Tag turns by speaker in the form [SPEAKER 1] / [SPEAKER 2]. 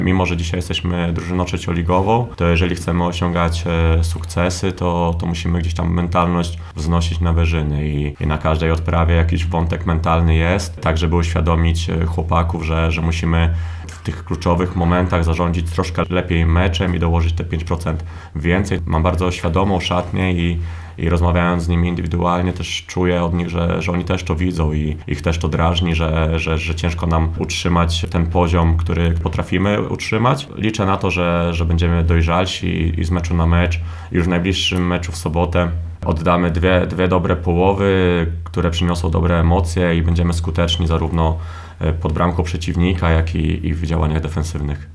[SPEAKER 1] Mimo że dzisiaj jesteśmy drużyną trzecioligową, to jeżeli chcemy osiągać sukcesy, to musimy gdzieś tam mentalność wznosić na wyżyny i na każdej odprawie jakiś wątek mentalny jest, tak żeby uświadomić chłopaków, że musimy w tych kluczowych momentach zarządzić troszkę lepiej meczem i dołożyć te 5% więcej. Mam bardzo świadomą szatnię i rozmawiając z nimi indywidualnie też czuję od nich, że oni też to widzą i ich też to drażni, że ciężko nam utrzymać ten poziom, który potrafimy utrzymać. Liczę na to, że będziemy dojrzalsi i z meczu na mecz. Już w najbliższym meczu w sobotę oddamy dwie dobre połowy, które przyniosą dobre emocje i będziemy skuteczni zarówno pod bramką przeciwnika, jak i w działaniach defensywnych.